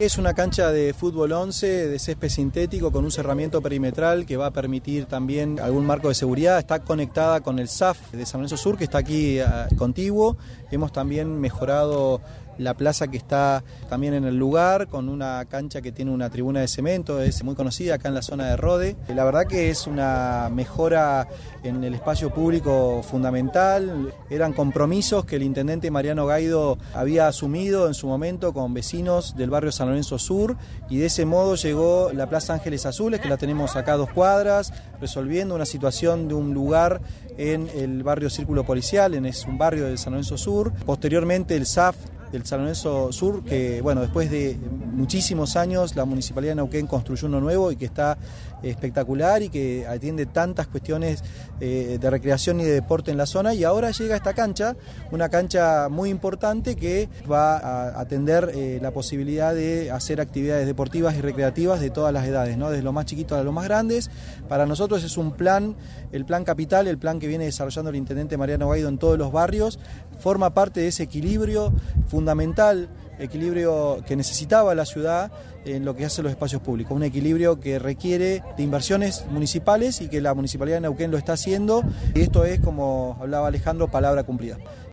Es una cancha de fútbol 11 de césped sintético con un cerramiento perimetral que va a permitir también algún marco de seguridad. Está conectada con el SAF de San Lorenzo Sur, que está aquí contiguo. Hemos también mejorado la plaza que está también en el lugar, con una cancha que tiene una tribuna de cemento, es muy conocida acá en la zona de Rode. La verdad que es una mejora en el espacio público fundamental. Eran compromisos que el intendente Mariano Gaido había asumido en su momento con vecinos del barrio San Lorenzo Sur, y de ese modo llegó la Plaza Ángeles Azules, que la tenemos acá a 2 cuadras, resolviendo una situación de un lugar en el barrio Círculo Policial, es un barrio de San Lorenzo Sur. Posteriormente el SAF del San Lorenzo Sur, que bueno, después de muchísimos años la Municipalidad de Neuquén construyó uno nuevo y que está espectacular y que atiende tantas cuestiones de recreación y de deporte en la zona, y ahora llega esta cancha, una cancha muy importante que va a atender la posibilidad de hacer actividades deportivas y recreativas de todas las edades, ¿no? Desde lo más chiquito a los más grandes. Para nosotros es un plan, el plan capital, el plan que viene desarrollando el intendente Mariano Gaido en todos los barrios, forma parte de ese equilibrio fundamental, equilibrio que necesitaba la ciudad en lo que hace los espacios públicos, un equilibrio que requiere de inversiones municipales y que la Municipalidad de Neuquén lo está haciendo, y esto es, como hablaba Alejandro, palabra cumplida.